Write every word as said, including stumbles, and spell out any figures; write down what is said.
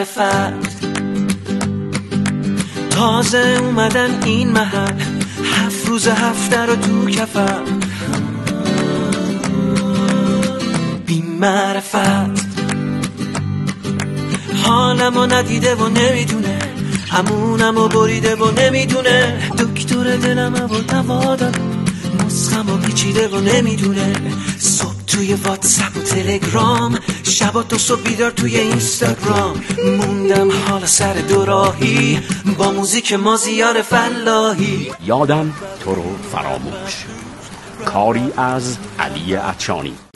معرفت. تازه اومدن این محل، هفت روز هفته رو تو کفم، بی معرفت. حالمو ندیده و نمیدونه، همونمو بریده و نمیدونه، دکتر دلمو و دوا داد، نسخمو پیچیده و نمیدونه. صبح توی واتساپ و تلگرام، شبا تو صبح بیدار توی اینستاگرام، موندم حالا سر دوراهی با موزیک مازیار فلاحی. یادم تو رو فراموش، کاری از علی عطشانی.